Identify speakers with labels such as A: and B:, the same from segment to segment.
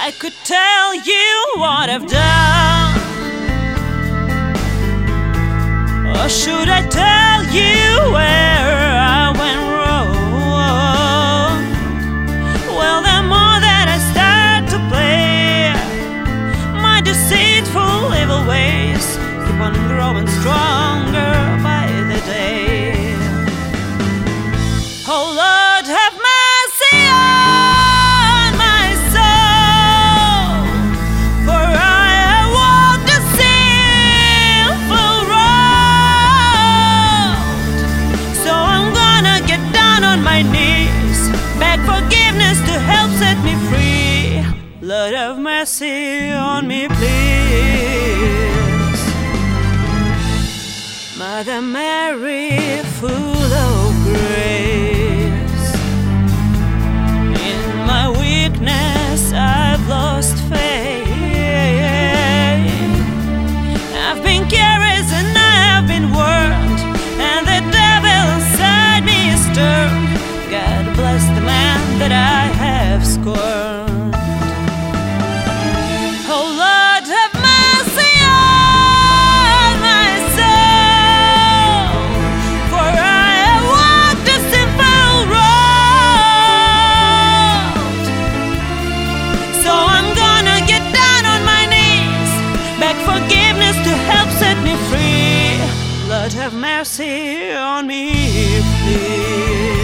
A: I could tell you what I've done, or should I tell you where I went wrong? Well, the more that I start to play, my deceitful evil ways keep on growing stronger by the day. Oh Lord, have mercy on my soul, for I have walked a sinful road. So I'm gonna get down on my knees, beg forgiveness to help set me free. Lord, have mercy on me, please. Mother Mary, full of grace, in my weakness I've lost faith. I've been careless and I have been warned, and the devil inside me is turned. God bless the man that I have scorned. Oh Lord, have mercy on my soul, for I have walked a sinful road. So I'm gonna get down on my knees, beg forgiveness to help set me free. Lord, have mercy on me, please.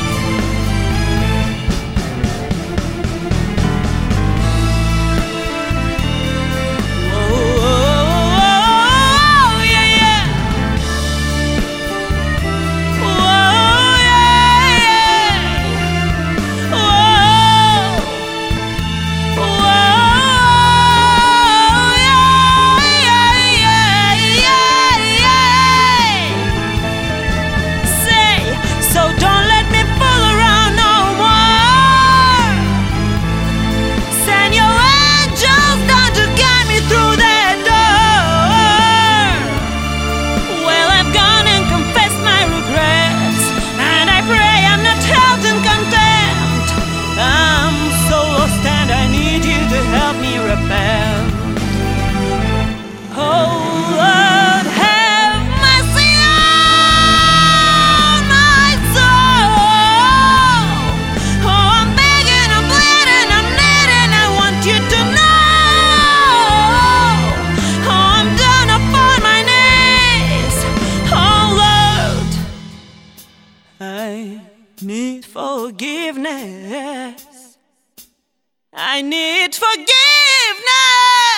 A: I need forgiveness. I need forgiveness.